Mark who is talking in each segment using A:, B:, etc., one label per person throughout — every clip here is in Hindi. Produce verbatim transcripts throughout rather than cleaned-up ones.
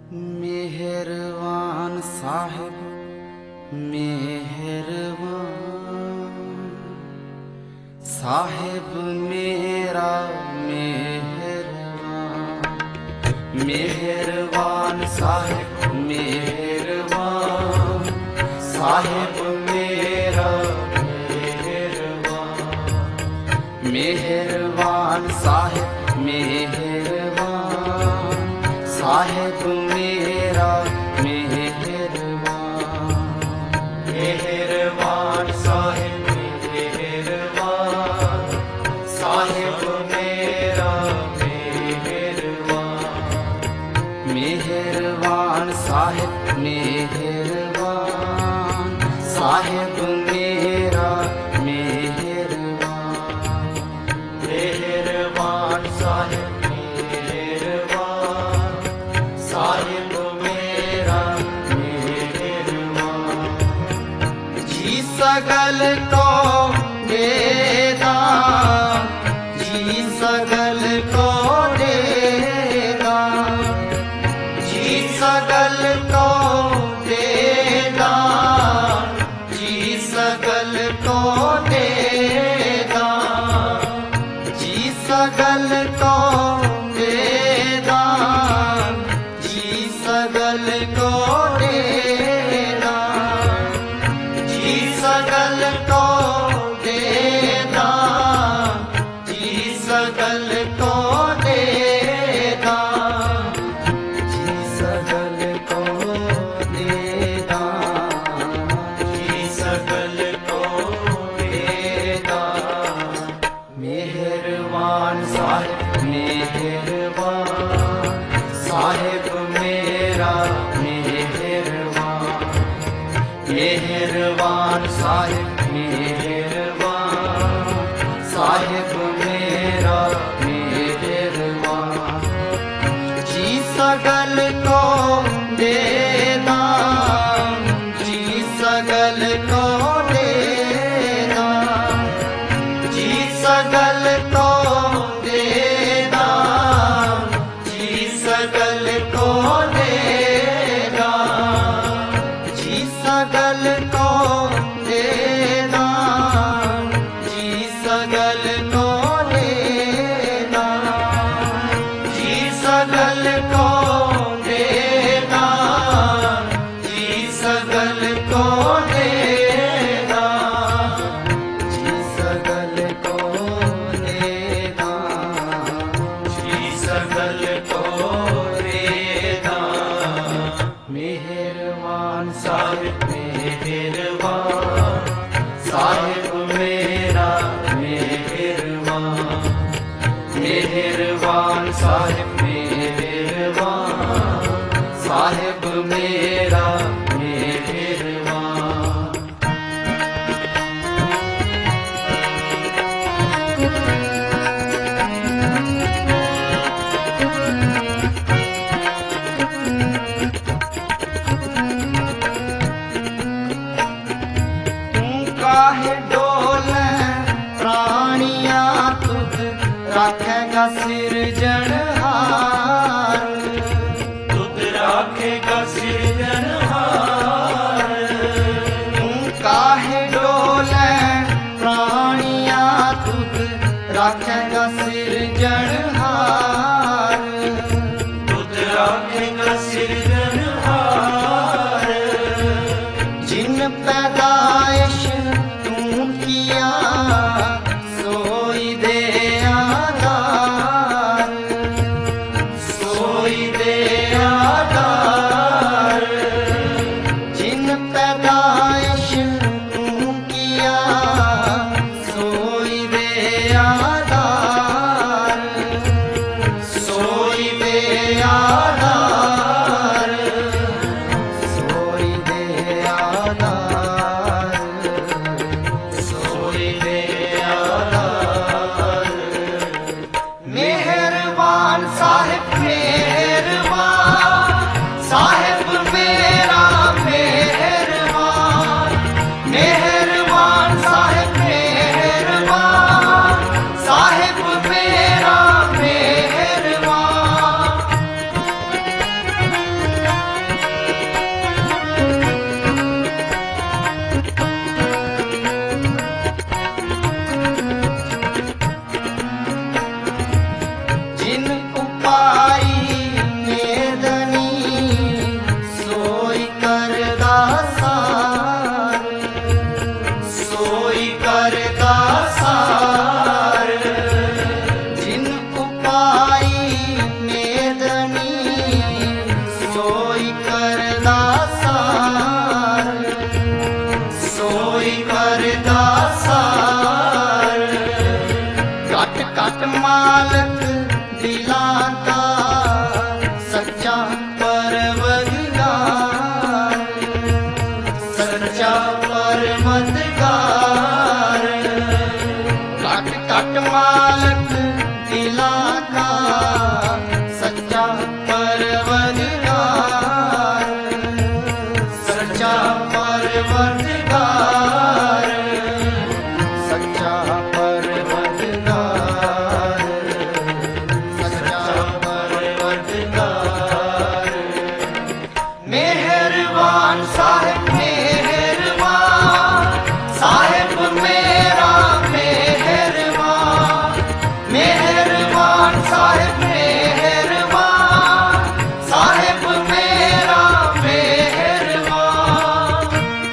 A: मेहरबान साहिब मेहरबान, साहिब मेरा मेहरबान। मेहरबान साहिब मेहरबान, साहिब मेरा मेहरबान। मेहरबान साहिब मेहरबान, साहिब मेरा मेहरबान। मेहरबान साहिब मेहरबान, साहिब मेरा मेहरबान। मेहरबान साहिब मेहरबान, साहिब मेरा मेहरबान। मेहरबान साहिब मेहरबान, साहिब मेरा मेहरबान। जी सगल को देदा, जी सगल को देदा, जी सगल को देदा, जी सगल को देदा, जी सगल को देदा, जी सगल को देदा, जी सगल को देदा, जी सगल को देदा, जी सगल को देदा, जी सगल को देदा। मेहरबान साहिब मेहरबान, साहिब मेरा मेहरबान। मेहरबान साहिब मेहरबान, साहिब मेरा मेहरबान। जी सगल को देदा, जी सगल को देदा, जी सगल को देदा, जी सगल को देदा, जी सगल को देदा, जी सगल को देदा, जी सगल को देदा, जी सगल को देदा, जी सगल को देदा, जी सगल को देदा। मेहरबान साहिब मेहरबान, साहिब मेरा मेहरबान। मेहरबान साहिब मेहरबान, साहिब मेरा मेहरबान। तू काहे डोले प्राणिया तुझ राखेगा सिरजनहार, तुझ राखेगा सिरजनहार। तू काहे डोले प्राणिया तुझ राखेगा सिरजनहार, तुझ राखेगा सिरजनहार। जिन पैदाइश तू किया सोई दे आधार, सोई दे आधार। जिन पैदाइश तू किया सोई दे आधार, सोई दे आधार, सोई दे आधार, सोई दे आधार। मेहरबान साहिब मेहरबान, साहिब मेरा मेहरबान। मेहरबान साहिब मेहरबान, साहिब मेरा मेहरबान। परवरदिगार, सच्चा परवरदिगार, सच्चा परवरदिगार, सच्चा परवरदिगार। मेहरबान साहिब मेहरबान, साहिब मेरा मेहरबान, मेहरबान साहिब मेहरबान, साहिब मेरा मेहरबान।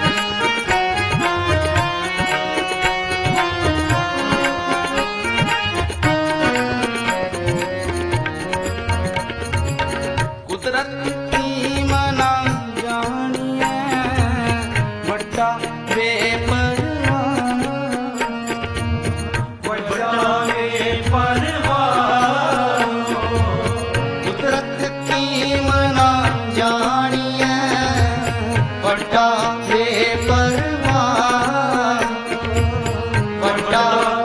A: कुदरत की मना जानिए बड़ा बेपरवाह, बड़ा बेपरवाह। कुदरत की मना जानिए बड़ा बेपरवाह, बड़ा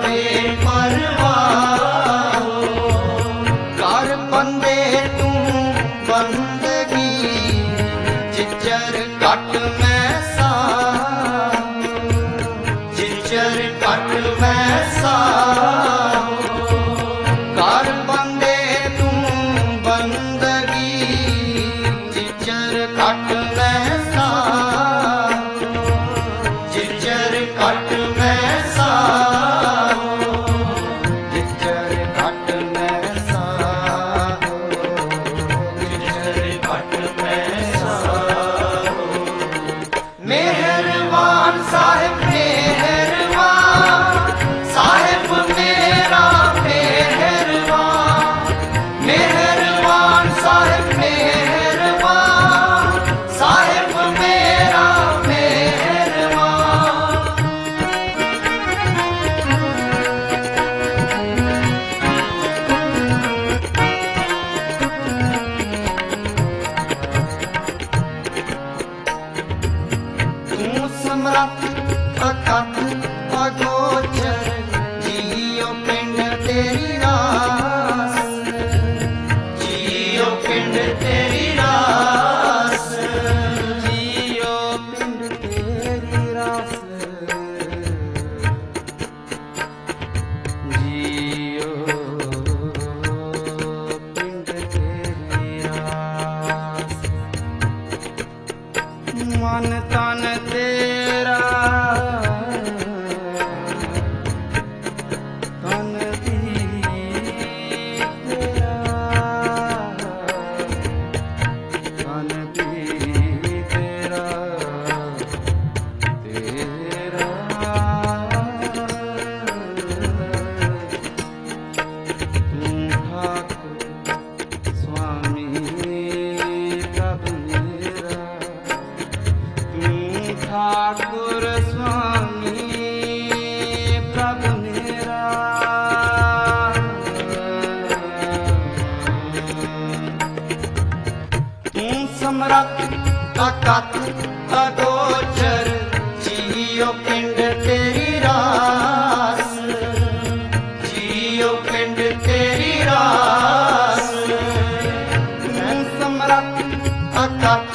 A: बेपरवाह। कर बंदे तू बंदगी जिचर कट मैं सा, जिचर कट मैं सा। कर बंदे तू बंदगी जिचर कट मैं सा, जिचर कट मैं सा, जिचर कट मैं सा, जिचर कट मैं सा। मेहरबान साहिब मेहरबान, साहिब मेरा मेहरबान, मेहरबान साहिब मेहरबान, साहिब मेरा मेहरबान। तू समरथ अकथ अगोचर, जियो पिंड तेरी रास, जियो पिंड तेरी रास, जियो पिंड तेरी रास, जियो पिंड तेरी रास। मन तन तेरा तन भी तेरा, तन भी तेरा तेरा। तू ठाकुर स्वामी प्रभु मेरा, तू ठाकुर स्वामी प्रभु मेरा। तू समरथ अकथ अगोचर, जियो पिंड तेरी रास, जियो पिंड तेरी रास। तू समरथ अकथ